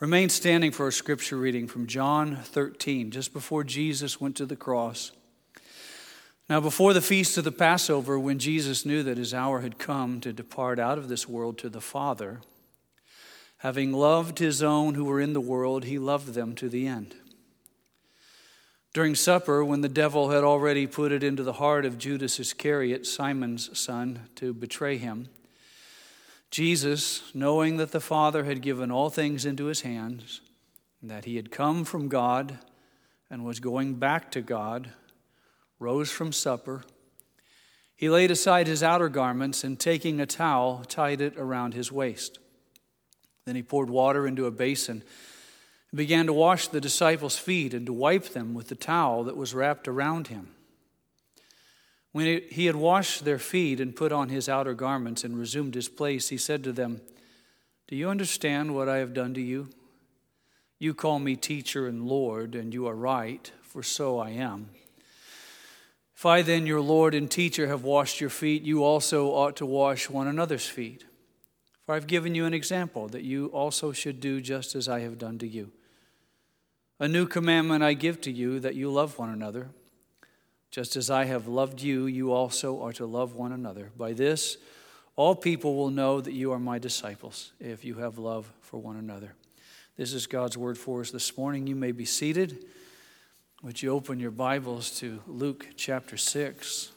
Remain standing for a scripture reading from John 13, just before Jesus went to the cross. Now, before the feast of the Passover, when Jesus knew that his hour had come to depart out of this world to the Father, having loved his own who were in the world, he loved them to the end. During supper, when the devil had already put it into the heart of Judas Iscariot, Simon's son, to betray him, Jesus, knowing that the Father had given all things into his hands, and that he had come from God and was going back to God, rose from supper. He laid aside his outer garments and, taking a towel, tied it around his waist. Then he poured water into a basin and began to wash the disciples' feet and to wipe them with the towel that was wrapped around him. When he had washed their feet and put on his outer garments and resumed his place, he said to them, "Do you understand what I have done to you? You call me teacher and Lord, and you are right, for so I am. If I then, your Lord and teacher, have washed your feet, you also ought to wash one another's feet. For I have given you an example, that you also should do just as I have done to you. A new commandment I give to you, that you love one another. Just as I have loved you, you also are to love one another. By this, all people will know that you are my disciples, if you have love for one another." This is God's word for us this morning. You may be seated. Would you open your Bibles to Luke chapter 6?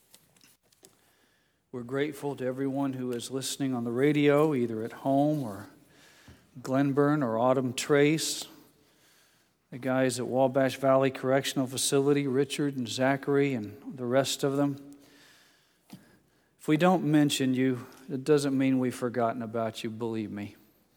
We're grateful to everyone who is listening on the radio, either at home or Glenburn or Autumn Trace. The guys at Wabash Valley Correctional Facility, Richard and Zachary and the rest of them. If we don't mention you, it doesn't mean we've forgotten about you, believe me.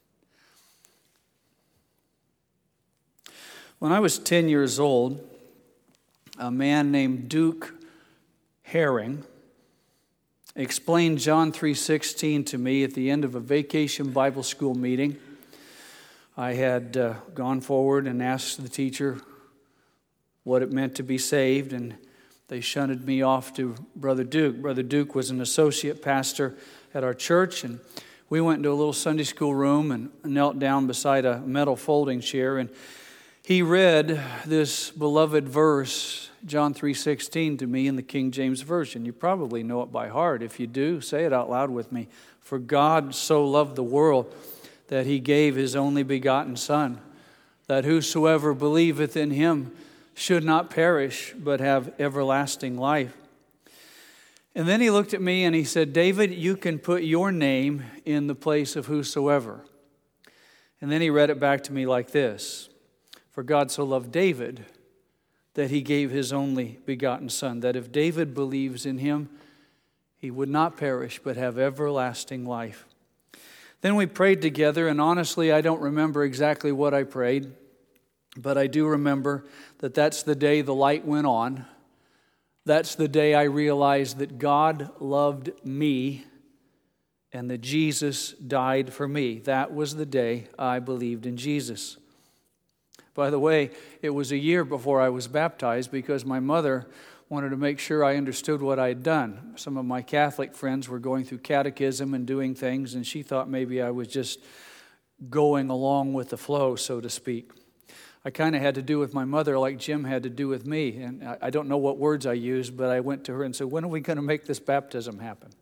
When I was 10 years old, a man named Duke Herring explained John 3:16 to me at the end of a vacation Bible school meeting. I had gone forward and asked the teacher what it meant to be saved, and they shunted me off to Brother Duke. Brother Duke was an associate pastor at our church, and we went into a little Sunday school room and knelt down beside a metal folding chair, and he read this beloved verse, John 3:16, to me in the King James Version. You probably know it by heart. If you do, say it out loud with me. "For God so loved the world that he gave his only begotten Son, that whosoever believeth in him should not perish, but have everlasting life." And then he looked at me and he said, "David, you can put your name in the place of whosoever." And then he read it back to me like this: "For God so loved David that he gave his only begotten Son, that if David believes in him, he would not perish, but have everlasting life." Then we prayed together, and honestly, I don't remember exactly what I prayed, but I do remember that that's the day the light went on. That's the day I realized that God loved me and that Jesus died for me. That was the day I believed in Jesus. By the way, it was a year before I was baptized because my mother wanted to make sure I understood what I had done. Some of my Catholic friends were going through catechism and doing things, and she thought maybe I was just going along with the flow, so to speak. I kind of had to do with my mother like Jim had to do with me, and I don't know what words I used, but I went to her and said, "When are we going to make this baptism happen?"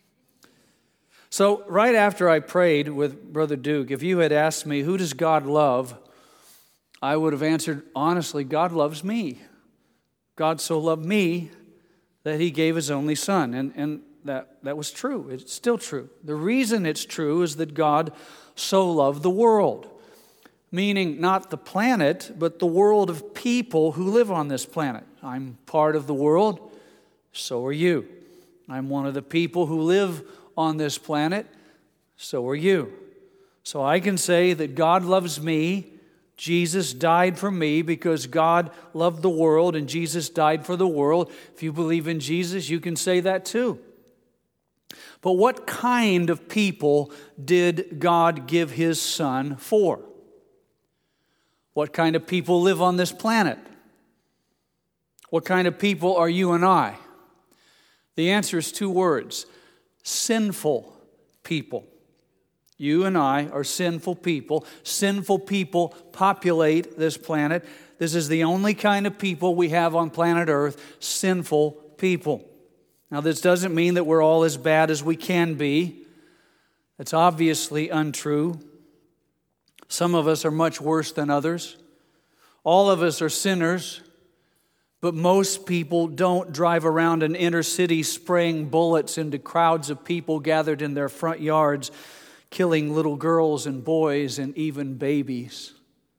So right after I prayed with Brother Duke, if you had asked me, who does God love? I would have answered, honestly, God loves me. God so loved me that he gave his only Son. And that was true. It's still true. The reason it's true is that God so loved the world. Meaning not the planet, but the world of people who live on this planet. I'm part of the world. So are you. I'm one of the people who live on this planet. So are you. So I can say that God loves me. Jesus died for me because God loved the world and Jesus died for the world. If you believe in Jesus, you can say that too. But what kind of people did God give his Son for? What kind of people live on this planet? What kind of people are you and I? The answer is two words: sinful people. You and I are sinful people. Sinful people populate this planet. This is the only kind of people we have on planet Earth, sinful people. Now, this doesn't mean that we're all as bad as we can be. That's obviously untrue. Some of us are much worse than others. All of us are sinners, but most people don't drive around an inner city spraying bullets into crowds of people gathered in their front yards, killing little girls and boys and even babies.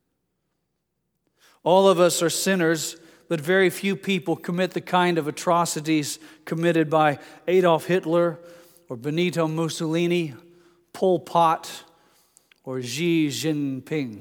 All of us are sinners, but very few people commit the kind of atrocities committed by Adolf Hitler or Benito Mussolini, Pol Pot, or Xi Jinping.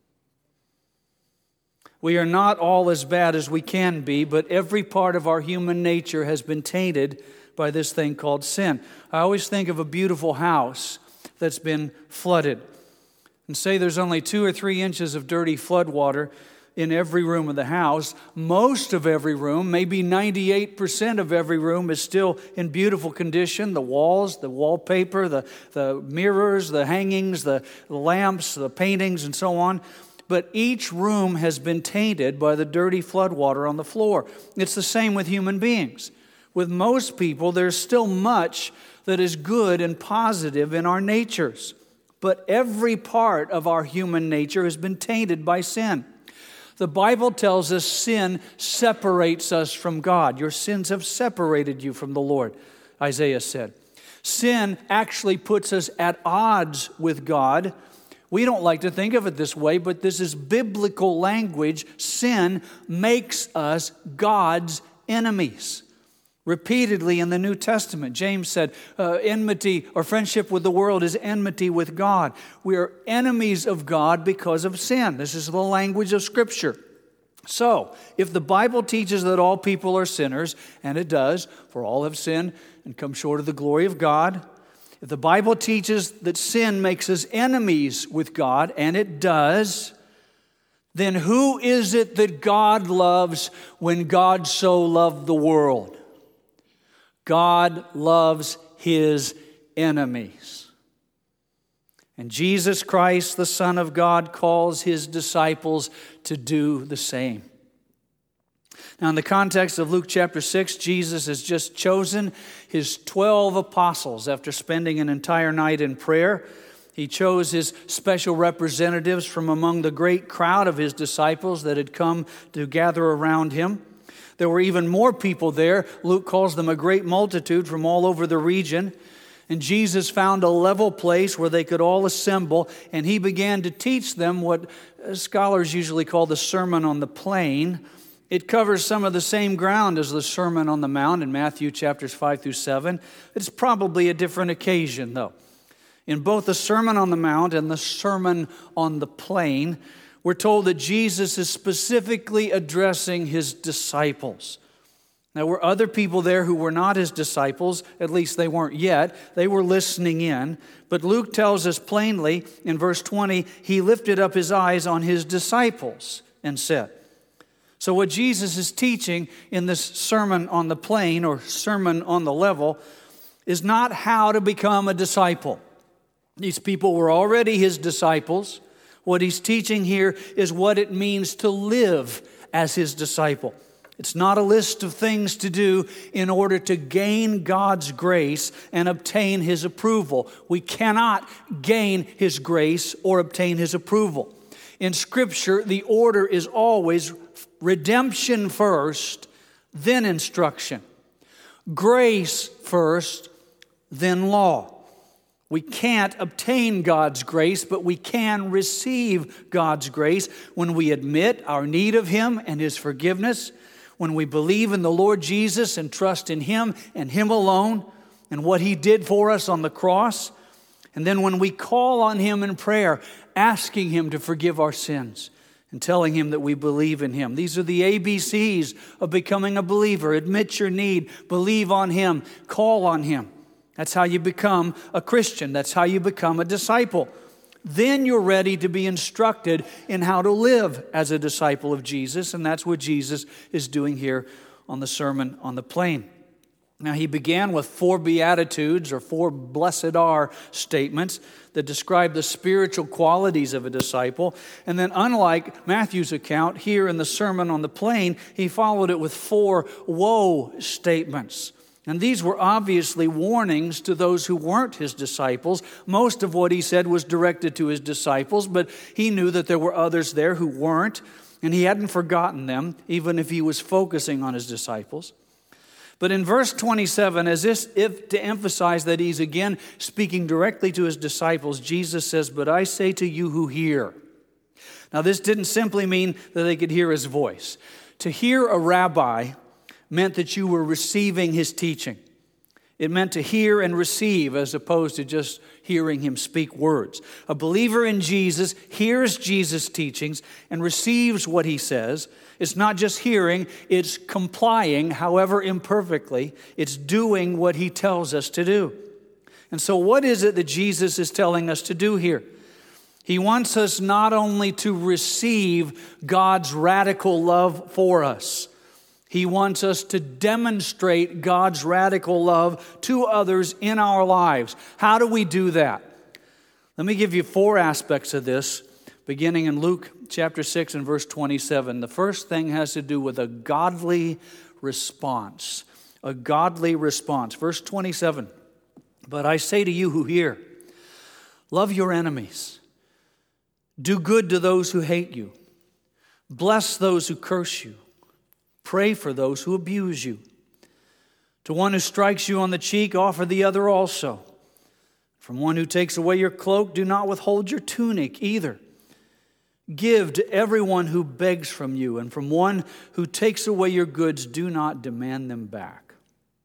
We are not all as bad as we can be, but every part of our human nature has been tainted by this thing called sin. I always think of a beautiful house that's been flooded. And say there's only 2 or 3 inches of dirty flood water in every room of the house. Most of every room, maybe 98% of every room, is still in beautiful condition. The walls, the wallpaper, the mirrors, the hangings, the lamps, the paintings, and so on. But each room has been tainted by the dirty flood water on the floor. It's the same with human beings. With most people, there's still much that is good and positive in our natures. But every part of our human nature has been tainted by sin. The Bible tells us sin separates us from God. Your sins have separated you from the Lord, Isaiah said. Sin actually puts us at odds with God. We don't like to think of it this way, but this is biblical language. Sin makes us God's enemies. Repeatedly in the New Testament, James said, enmity or friendship with the world is enmity with God. We are enemies of God because of sin. This is the language of Scripture. So, if the Bible teaches that all people are sinners, and it does, for all have sinned and come short of the glory of God, if the Bible teaches that sin makes us enemies with God, and it does, then who is it that God loves when God so loved the world? God loves His enemies. And Jesus Christ, the Son of God, calls His disciples to do the same. Now, in the context of Luke chapter 6, Jesus has just chosen His 12 apostles after spending an entire night in prayer. He chose His special representatives from among the great crowd of His disciples that had come to gather around Him. There were even more people there. Luke calls them a great multitude from all over the region. And Jesus found a level place where they could all assemble, and He began to teach them what scholars usually call the Sermon on the Plain. It covers some of the same ground as the Sermon on the Mount in Matthew chapters 5 through 7. It's probably a different occasion, though. In both the Sermon on the Mount and the Sermon on the Plain, we're told that Jesus is specifically addressing His disciples. There were other people there who were not His disciples, at least they weren't yet. They were listening in. But Luke tells us plainly in verse 20, He lifted up His eyes on His disciples and said. So what Jesus is teaching in this Sermon on the Plain or Sermon on the Level is not how to become a disciple. These people were already His disciples. What He's teaching here is what it means to live as His disciple. It's not a list of things to do in order to gain God's grace and obtain His approval. We cannot gain His grace or obtain His approval. In Scripture, the order is always redemption first, then instruction. Grace first, then law. We can't obtain God's grace, but we can receive God's grace when we admit our need of Him and His forgiveness, when we believe in the Lord Jesus and trust in Him and Him alone and what He did for us on the cross, and then when we call on Him in prayer, asking Him to forgive our sins and telling Him that we believe in Him. These are the ABCs of becoming a believer. Admit your need, believe on Him, call on Him. That's how you become a Christian. That's how you become a disciple. Then you're ready to be instructed in how to live as a disciple of Jesus, and that's what Jesus is doing here on the Sermon on the Plain. Now, he began with 4 beatitudes or 4 blessed are statements that describe the spiritual qualities of a disciple. And then, unlike Matthew's account, here in the Sermon on the Plain, he followed it with 4 woe statements. And these were obviously warnings to those who weren't his disciples. Most of what he said was directed to his disciples, but he knew that there were others there who weren't, and he hadn't forgotten them, even if he was focusing on his disciples. But in verse 27, as if to emphasize that he's again speaking directly to his disciples, Jesus says, "But I say to you who hear." Now, this didn't simply mean that they could hear his voice. To hear a rabbi meant that you were receiving his teaching. It meant to hear and receive as opposed to just hearing him speak words. A believer in Jesus hears Jesus' teachings and receives what he says. It's not just hearing, it's complying, however imperfectly. It's doing what he tells us to do. And so what is it that Jesus is telling us to do here? He wants us not only to receive God's radical love for us, he wants us to demonstrate God's radical love to others in our lives. How do we do that? Let me give you 4 aspects of this, beginning in Luke chapter 6 and verse 27. The first thing has to do with a godly response. A godly response. Verse 27, "But I say to you who hear, love your enemies. Do good to those who hate you. Bless those who curse you. Pray for those who abuse you. To one who strikes you on the cheek, offer the other also. From one who takes away your cloak, do not withhold your tunic either. Give to everyone who begs from you, and from one who takes away your goods, do not demand them back."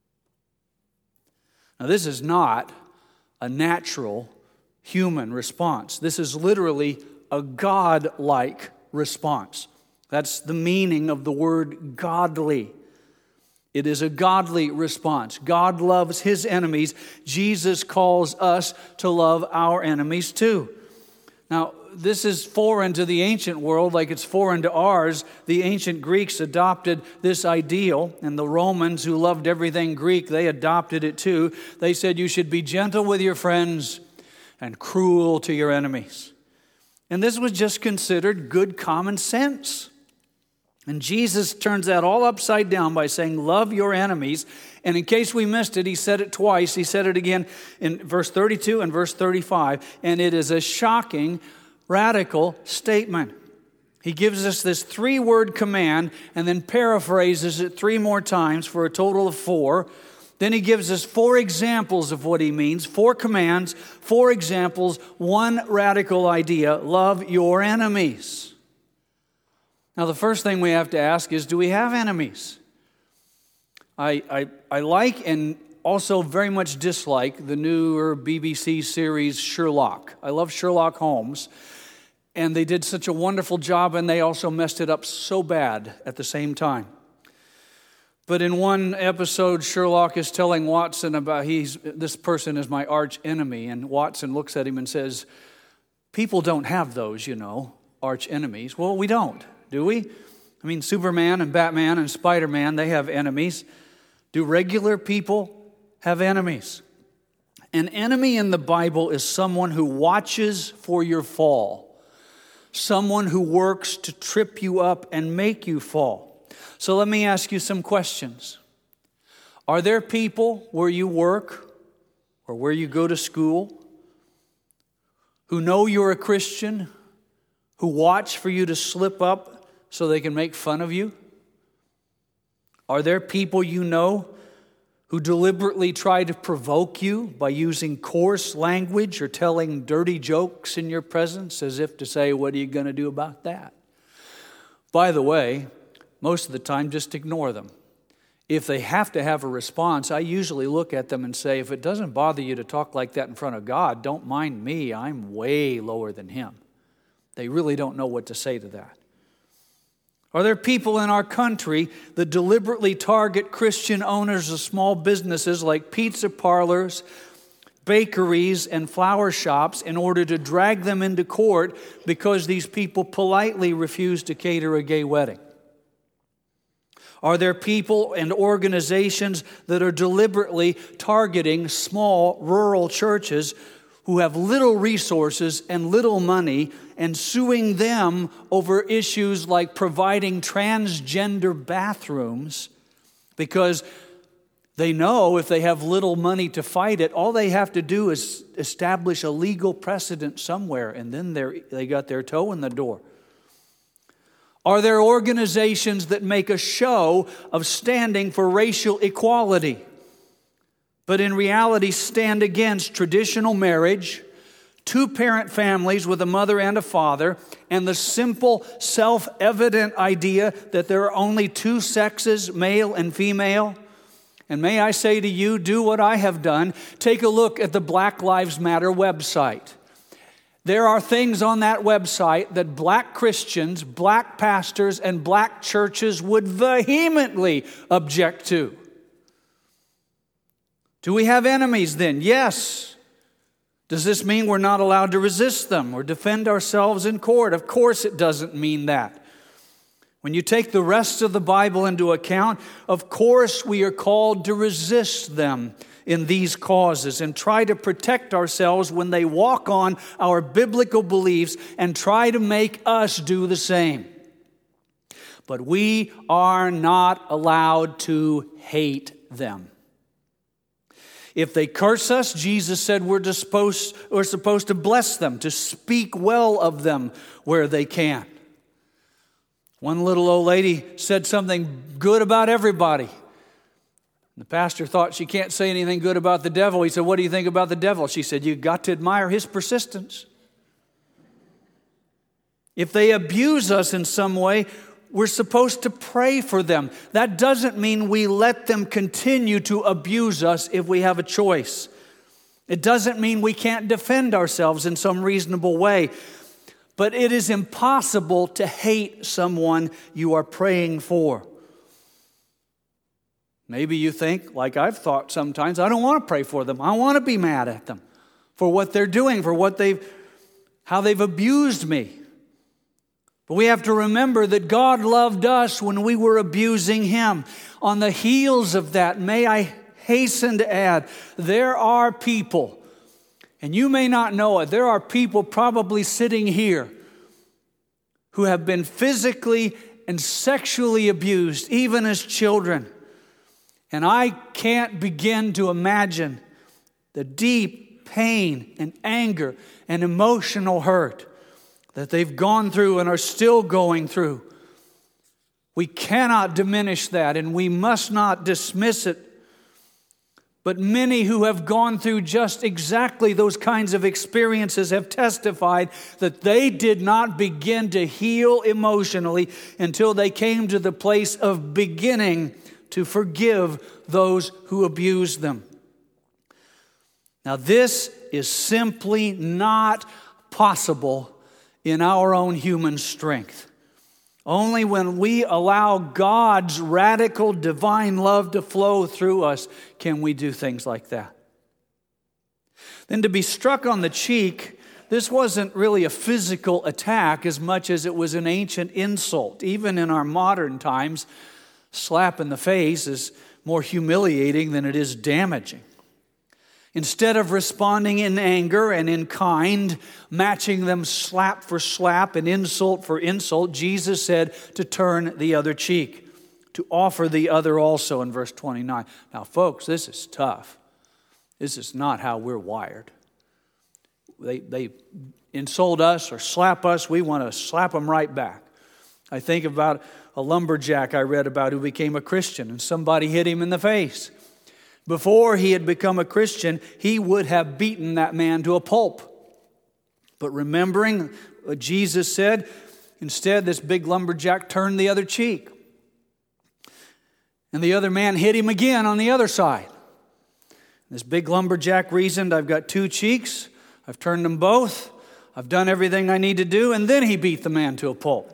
Now, this is not a natural human response. This is literally a God-like response. That's the meaning of the word godly. It is a godly response. God loves his enemies. Jesus calls us to love our enemies too. Now, this is foreign to the ancient world like it's foreign to ours. The ancient Greeks adopted this ideal, and the Romans, who loved everything Greek, they adopted it too. They said you should be gentle with your friends and cruel to your enemies. And this was just considered good common sense. And Jesus turns that all upside down by saying, love your enemies. And in case we missed it, he said it twice. He said it again in verse 32 and verse 35. And it is a shocking, radical statement. He gives us this 3-word command and then paraphrases it 3 more times for a total of 4. Then he gives us 4 examples of what he means. 4 commands, 4 examples, 1 radical idea. Love your enemies. Now, the first thing we have to ask is, do we have enemies? I like and also very much dislike the newer BBC series Sherlock. I love Sherlock Holmes, and they did such a wonderful job, and they also messed it up so bad at the same time. But in one episode, Sherlock is telling Watson about this person is my arch enemy, and Watson looks at him and says, people don't have those, arch enemies. Well, we don't. Do we? I mean, Superman and Batman and Spider-Man, they have enemies. Do regular people have enemies? An enemy in the Bible is someone who watches for your fall. Someone who works to trip you up and make you fall. So let me ask you some questions. Are there people where you work or where you go to school who know you're a Christian, who watch for you to slip up so they can make fun of you? Are there people you know who deliberately try to provoke you by using coarse language or telling dirty jokes in your presence as if to say, what are you going to do about that? By the way, most of the time, just ignore them. If they have to have a response, I usually look at them and say, if it doesn't bother you to talk like that in front of God, don't mind me. I'm way lower than him. They really don't know what to say to that. Are there people in our country that deliberately target Christian owners of small businesses like pizza parlors, bakeries, and flower shops in order to drag them into court because these people politely refuse to cater a gay wedding? Are there people and organizations that are deliberately targeting small rural churches who have little resources and little money and suing them over issues like providing transgender bathrooms because they know if they have little money to fight it, all they have to do is establish a legal precedent somewhere, and then they got their toe in the door? Are there organizations that make a show of standing for racial equality, but in reality stand against traditional marriage, two-parent families with a mother and a father, and the simple, self-evident idea that there are only two sexes, male and female? And may I say to you, do what I have done. Take a look at the Black Lives Matter website. There are things on that website that black Christians, black pastors, and black churches would vehemently object to. Do we have enemies then? Yes. Does this mean we're not allowed to resist them or defend ourselves in court? Of course it doesn't mean that. When you take the rest of the Bible into account, of course we are called to resist them in these causes and try to protect ourselves when they walk on our biblical beliefs and try to make us do the same. But we are not allowed to hate them. If they curse us, Jesus said we're supposed to bless them, to speak well of them where they can. One little old lady said something good about everybody. The pastor thought she can't say anything good about the devil. He said, "What do you think about the devil?" She said, "You've got to admire his persistence." If they abuse us in some way, we're supposed to pray for them. That doesn't mean we let them continue to abuse us if we have a choice. It doesn't mean we can't defend ourselves in some reasonable way. But it is impossible to hate someone you are praying for. Maybe you think, like I've thought sometimes, I don't want to pray for them. I want to be mad at them for what they're doing, for how they've abused me. But we have to remember that God loved us when we were abusing Him. On the heels of that, may I hasten to add, there are people, and you may not know it, there are people probably sitting here who have been physically and sexually abused, even as children. And I can't begin to imagine the deep pain and anger and emotional hurt that they've gone through and are still going through. We cannot diminish that, and we must not dismiss it. But many who have gone through just exactly those kinds of experiences have testified that they did not begin to heal emotionally until they came to the place of beginning to forgive those who abused them. Now, this is simply not possible in our own human strength. Only when we allow God's radical divine love to flow through us can we do things like that. Then to be struck on the cheek, this wasn't really a physical attack as much as it was an ancient insult. Even in our modern times, slap in the face is more humiliating than it is damaging. Instead of responding in anger and in kind, matching them slap for slap and insult for insult, Jesus said to turn the other cheek, to offer the other also in verse 29. Now, folks, this is tough. This is not how we're wired. They insult us or slap us, we want to slap them right back. I think about a lumberjack I read about who became a Christian, and somebody hit him in the face. Before he had become a Christian, he would have beaten that man to a pulp. But remembering what Jesus said, instead this big lumberjack turned the other cheek. And the other man hit him again on the other side. This big lumberjack reasoned, I've got two cheeks, I've turned them both, I've done everything I need to do, and then he beat the man to a pulp.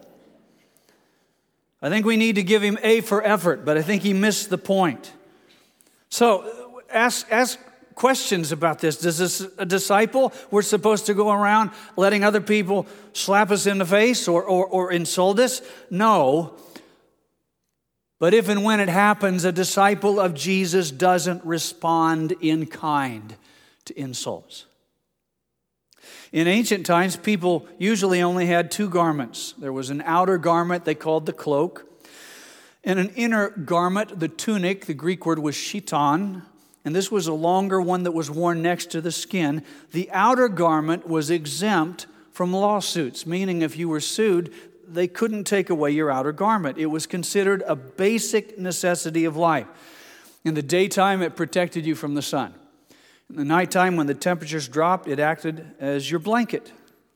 I think we need to give him A for effort, but I think he missed the point. So ask questions about this. Does this a disciple, we're supposed to go around letting other people slap us in the face or insult us? No. But if and when it happens, a disciple of Jesus doesn't respond in kind to insults. In ancient times, people usually only had two garments. There was an outer garment they called the cloak, and an inner garment, the tunic. The Greek word was chiton, and this was a longer one that was worn next to the skin. The outer garment was exempt from lawsuits, meaning if you were sued, they couldn't take away your outer garment. It was considered a basic necessity of life. In the daytime, it protected you from the sun. In the nighttime, when the temperatures dropped, it acted as your blanket.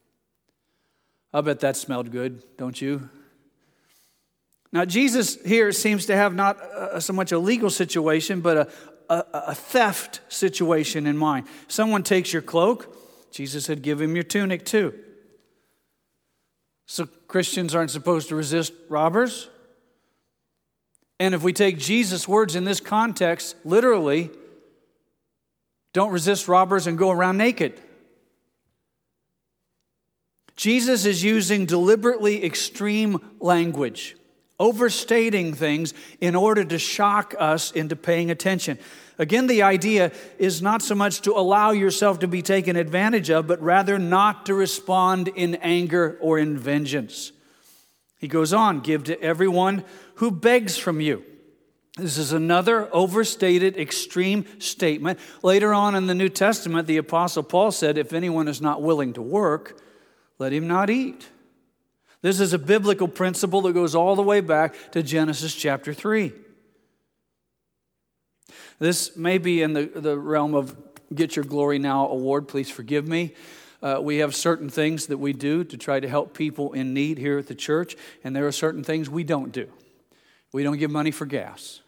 I bet that smelled good, don't you? Now, Jesus here seems to have not so much a legal situation, but a theft situation in mind. Someone takes your cloak, Jesus said, give him your tunic too. So Christians aren't supposed to resist robbers. And if we take Jesus' words in this context, literally, don't resist robbers and go around naked. Jesus is using deliberately extreme language, overstating things in order to shock us into paying attention. Again, the idea is not so much to allow yourself to be taken advantage of, but rather not to respond in anger or in vengeance. He goes on, give to everyone who begs from you. This is another overstated, extreme statement. Later on in the New Testament, the Apostle Paul said, if anyone is not willing to work, let him not eat. This is a biblical principle that goes all the way back to Genesis chapter 3. This may be in the realm of Get Your Glory Now award. Please forgive me. We have certain things that we do to try to help people in need here at the church, and there are certain things we don't do. We don't give money for gas.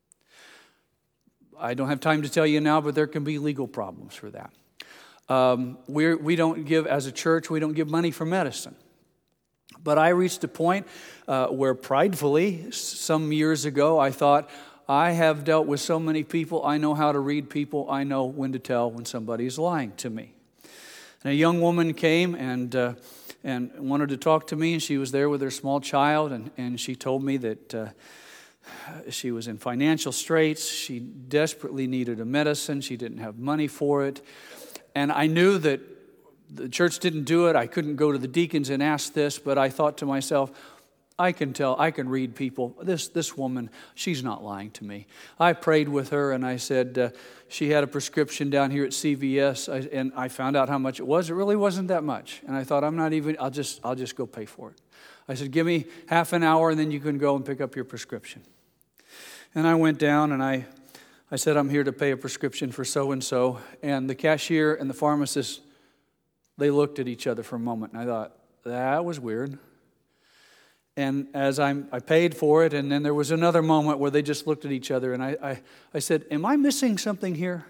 I don't have time to tell you now, but there can be legal problems for that. We don't give, as a church, we don't give money for medicine. But I reached a point where pridefully, some years ago, I thought, I have dealt with so many people, I know how to read people, I know when to tell when somebody is lying to me. And a young woman came and wanted to talk to me, and she was there with her small child, and she told me that she was in financial straits, she desperately needed a medicine, she didn't have money for it, and I knew that the church didn't do it, I couldn't go to the deacons and ask this, but I thought to myself, I can tell, I can read people. This woman, she's not lying to me. I prayed with her and I said, she had a prescription down here at CVS, and I found out how much it was. It really wasn't that much. And I thought, I'll just go pay for it. I said, give me half an hour and then you can go and pick up your prescription. And I went down and I said, I'm here to pay a prescription for so-and-so. And the cashier and the pharmacist, they looked at each other for a moment. And I thought, that was weird. And as I paid for it, and then there was another moment where they just looked at each other, and I said, am I missing something here?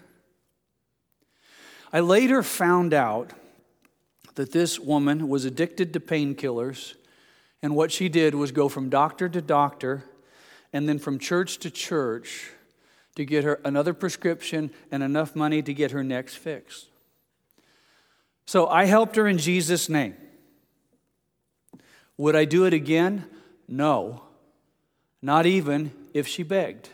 I later found out that this woman was addicted to painkillers, and what she did was go from doctor to doctor, and then from church to church to get her another prescription and enough money to get her next fix. So I helped her in Jesus' name. Would I do it again? No. Not even if she begged.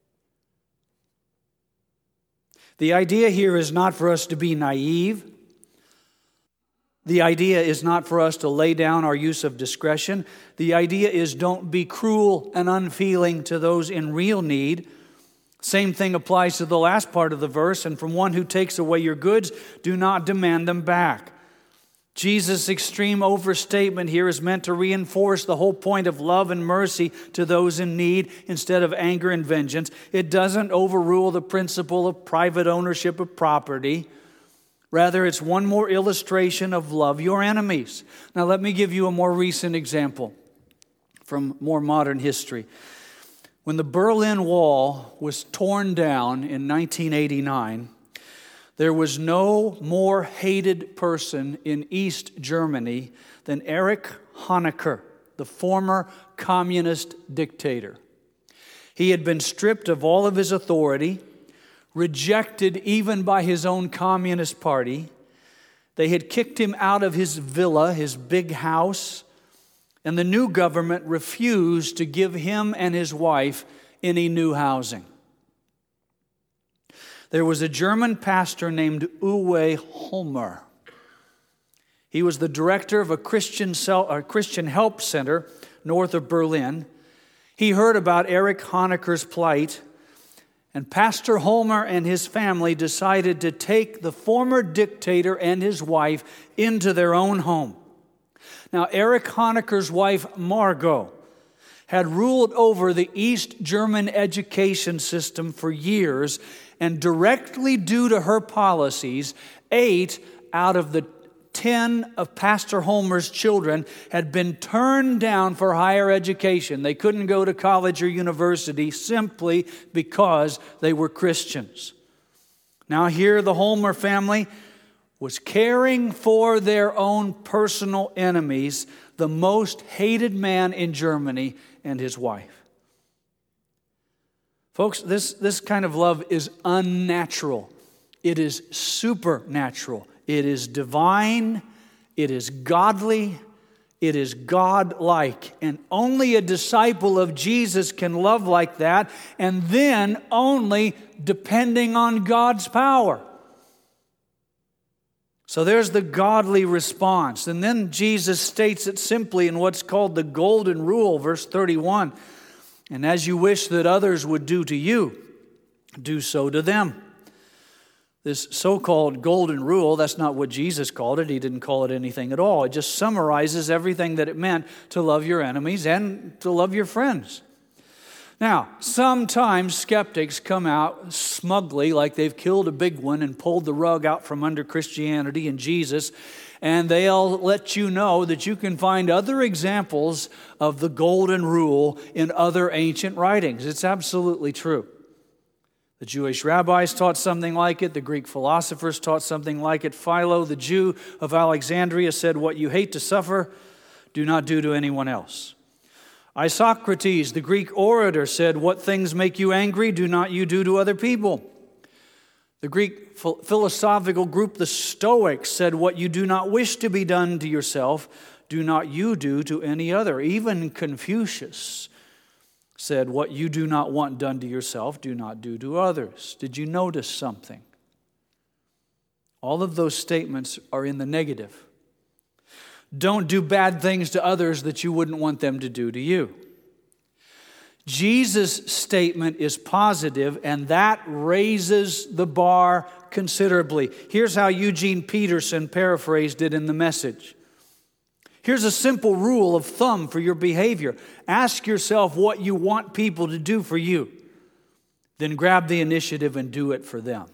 The idea here is not for us to be naive. The idea is not for us to lay down our use of discretion. The idea is don't be cruel and unfeeling to those in real need. Same thing applies to the last part of the verse. And from one who takes away your goods, do not demand them back. Jesus' extreme overstatement here is meant to reinforce the whole point of love and mercy to those in need instead of anger and vengeance. It doesn't overrule the principle of private ownership of property. Rather, it's one more illustration of love your enemies. Now, let me give you a more recent example from more modern history. When the Berlin Wall was torn down in 1989, there was no more hated person in East Germany than Erich Honecker, the former communist dictator. He had been stripped of all of his authority, rejected even by his own communist party. They had kicked him out of his villa, his big house. And the new government refused to give him and his wife any new housing. There was a German pastor named Uwe Holmer. He was the director of a Christian help center north of Berlin. He heard about Erich Honecker's plight, and Pastor Holmer and his family decided to take the former dictator and his wife into their own home. Now, Erich Honecker's wife, Margot, had ruled over the East German education system for years, and directly due to her policies, 8 out of the 10 of Pastor Holmer's children had been turned down for higher education. They couldn't go to college or university simply because they were Christians. Now here the Holmer family was caring for their own personal enemies, the most hated man in Germany and his wife. Folks, this kind of love is unnatural. It is supernatural. It is divine, it is godly, it is God-like. And only a disciple of Jesus can love like that, and then only depending on God's power. So there's the godly response. And then Jesus states it simply in what's called the golden rule, verse 31. And as you wish that others would do to you, do so to them. This so-called golden rule, that's not what Jesus called it. He didn't call it anything at all. It just summarizes everything that it meant to love your enemies and to love your friends. Now, sometimes skeptics come out smugly, like they've killed a big one and pulled the rug out from under Christianity and Jesus, and they'll let you know that you can find other examples of the golden rule in other ancient writings. It's absolutely true. The Jewish rabbis taught something like it. The Greek philosophers taught something like it. Philo, the Jew of Alexandria, said, "What you hate to suffer, do not do to anyone else." Isocrates, the Greek orator, said, "What things make you angry, do not you do to other people." The Greek philosophical group, the Stoics, said, "What you do not wish to be done to yourself, do not you do to any other." Even Confucius said, "What you do not want done to yourself, do not do to others." Did you notice something? All of those statements are in the negative. Don't do bad things to others that you wouldn't want them to do to you. Jesus' statement is positive, and that raises the bar considerably. Here's how Eugene Peterson paraphrased it in The Message. Here's a simple rule of thumb for your behavior. Ask yourself what you want people to do for you. Then grab the initiative and do it for them.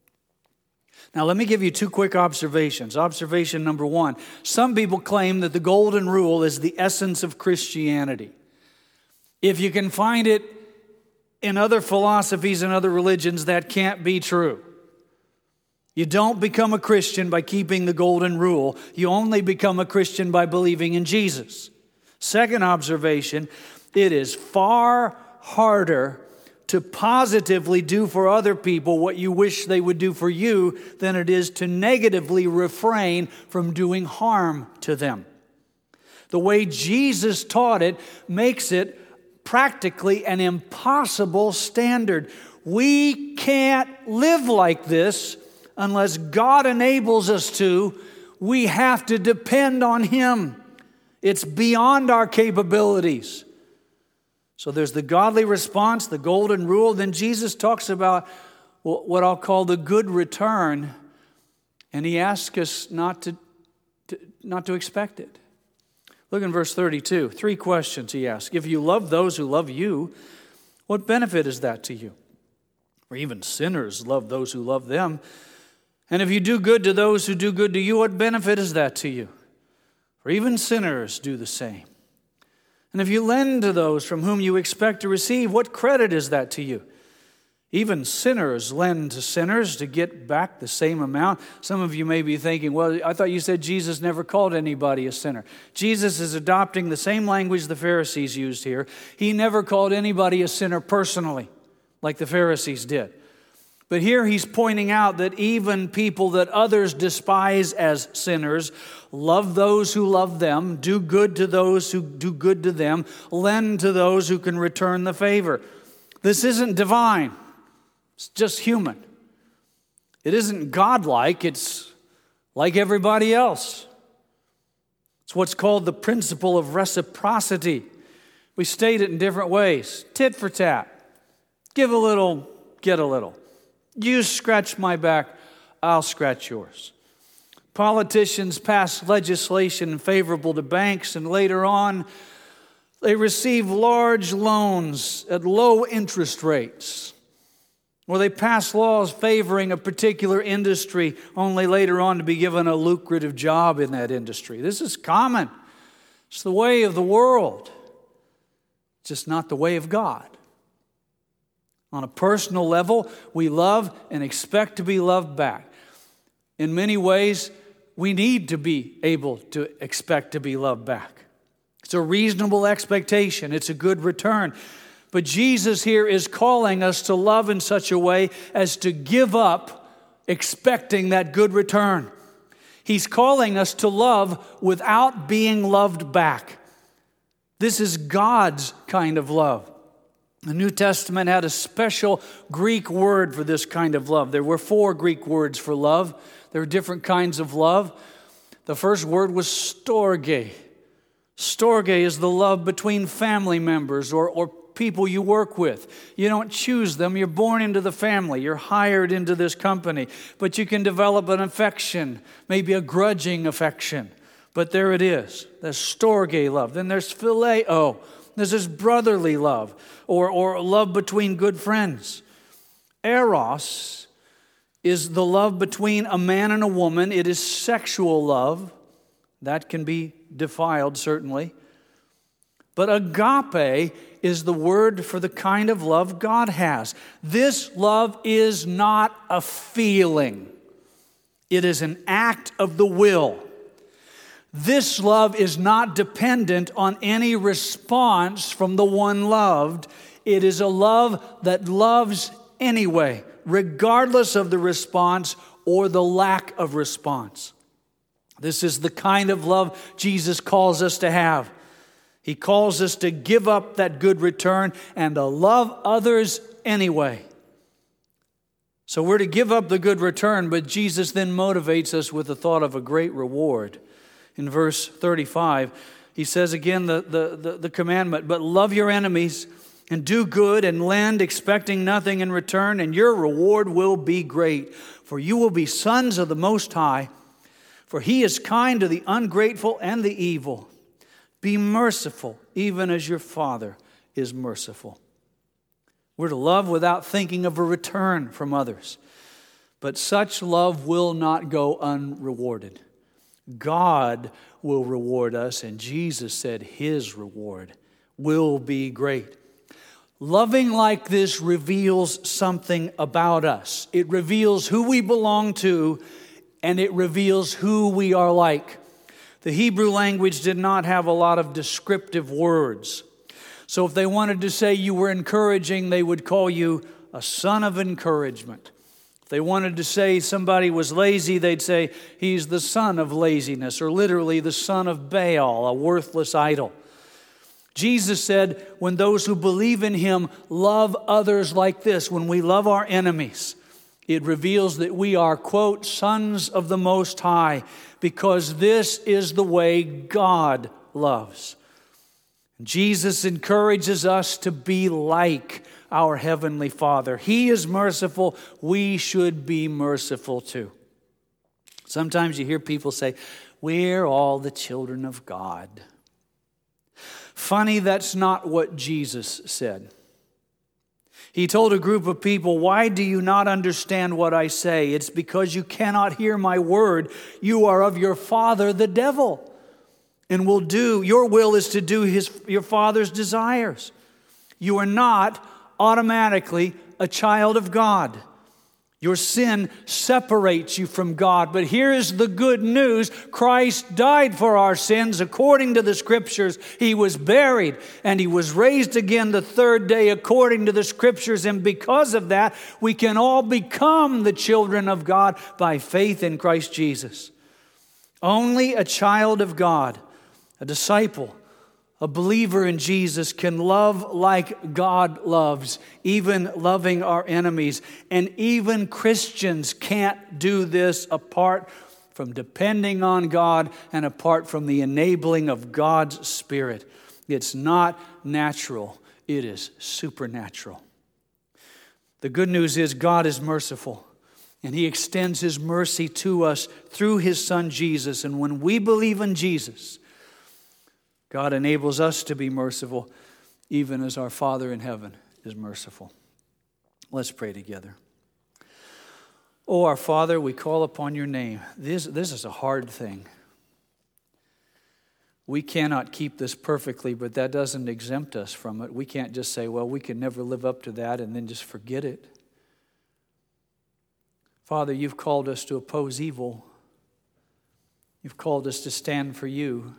Now, let me give you 2 quick observations. Observation number 1. Some people claim that the golden rule is the essence of Christianity. If you can find it in other philosophies and other religions, that can't be true. You don't become a Christian by keeping the golden rule. You only become a Christian by believing in Jesus. Second observation, it is far harder to positively do for other people what you wish they would do for you than it is to negatively refrain from doing harm to them. The way Jesus taught it makes it practically an impossible standard. We can't live like this unless God enables us to. We have to depend on Him. It's beyond our capabilities. So there's the godly response, the golden rule. Then Jesus talks about what I'll call the good return. And He asks us not to expect it. Look in verse 32. 3 questions He asks. If you love those who love you, what benefit is that to you? Or even sinners love those who love them. And if you do good to those who do good to you, what benefit is that to you? For even sinners do the same. And if you lend to those from whom you expect to receive, what credit is that to you? Even sinners lend to sinners to get back the same amount. Some of you may be thinking, well, I thought you said Jesus never called anybody a sinner. Jesus is adopting the same language the Pharisees used here. He never called anybody a sinner personally, like the Pharisees did. But here he's pointing out that even people that others despise as sinners love those who love them, do good to those who do good to them, lend to those who can return the favor. This isn't divine. It's just human. It isn't godlike. It's like everybody else. It's what's called the principle of reciprocity. We state it in different ways. Tit for tat. Give a little, get a little. You scratch my back, I'll scratch yours. Politicians pass legislation favorable to banks, and later on, they receive large loans at low interest rates. Or they pass laws favoring a particular industry, only later on to be given a lucrative job in that industry. This is common. It's the way of the world. It's just not the way of God. On a personal level, we love and expect to be loved back. In many ways, we need to be able to expect to be loved back. It's a reasonable expectation. It's a good return. But Jesus here is calling us to love in such a way as to give up expecting that good return. He's calling us to love without being loved back. This is God's kind of love. The New Testament had a special Greek word for this kind of love. There were 4 Greek words for love. There are different kinds of love. The first word was storge. Storge is the love between family members or people you work with. You don't choose them. You're born into the family. You're hired into this company. But you can develop an affection, maybe a grudging affection. But there it is. There's storge love. Then there's phileo. There's this brotherly love or love between good friends. Eros is the love between a man and a woman. It is sexual love. That can be defiled, certainly. But agape is the word for the kind of love God has. This love is not a feeling. It is an act of the will. This love is not dependent on any response from the one loved. It is a love that loves anyway, regardless of the response or the lack of response. This is the kind of love Jesus calls us to have. He calls us to give up that good return and to love others anyway. So we're to give up the good return, but Jesus then motivates us with the thought of a great reward. In verse 35, he says again the commandment, but love your enemies and do good and lend, expecting nothing in return, and your reward will be great. For you will be sons of the Most High, for He is kind to the ungrateful and the evil. Be merciful, even as your Father is merciful. We're to love without thinking of a return from others. But such love will not go unrewarded. God will reward us, and Jesus said His reward will be great. Loving like this reveals something about us. It reveals who we belong to, and it reveals who we are like. The Hebrew language did not have a lot of descriptive words. So if they wanted to say you were encouraging, they would call you a son of encouragement. If they wanted to say somebody was lazy, they'd say he's the son of laziness, or literally the son of Baal, a worthless idol. Jesus said, when those who believe in Him love others like this, when we love our enemies, it reveals that we are, quote, sons of the Most High, because this is the way God loves. Jesus encourages us to be like our Heavenly Father. He is merciful. We should be merciful too. Sometimes you hear people say, we're all the children of God. Funny, that's not what Jesus said. He told a group of people, why do you not understand what I say? It's because you cannot hear my word. You are of your father, the devil, and your will is to do your father's desires. You are not automatically a child of God. Your sin separates you from God. But here's the good news. Christ died for our sins according to the Scriptures. He was buried and He was raised again the third day according to the Scriptures. And because of that, we can all become the children of God by faith in Christ Jesus. Only a child of God, a disciple, a believer in Jesus can love like God loves, even loving our enemies. And even Christians can't do this apart from depending on God and apart from the enabling of God's Spirit. It's not natural, it is supernatural. The good news is God is merciful, and He extends His mercy to us through His Son Jesus. And when we believe in Jesus, God enables us to be merciful, even as our Father in heaven is merciful. Let's pray together. Oh, our Father, we call upon your name. This is a hard thing. We cannot keep this perfectly, but that doesn't exempt us from it. We can't just say, well, we can never live up to that and then just forget it. Father, you've called us to oppose evil. You've called us to stand for you.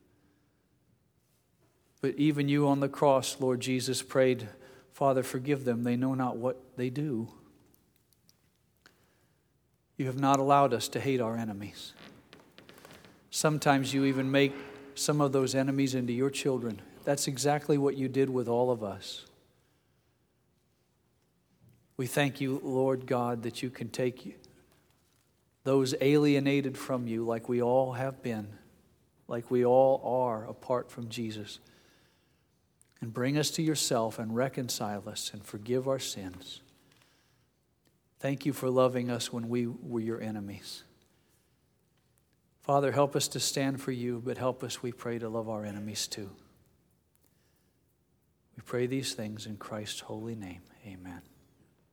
But even you on the cross, Lord Jesus, prayed, Father, forgive them. They know not what they do. You have not allowed us to hate our enemies. Sometimes you even make some of those enemies into your children. That's exactly what you did with all of us. We thank you, Lord God, that you can take those alienated from you like we all have been, like we all are apart from Jesus, and bring us to yourself and reconcile us and forgive our sins. Thank you for loving us when we were your enemies. Father, help us to stand for you, but help us, we pray, to love our enemies too. We pray these things in Christ's holy name. Amen.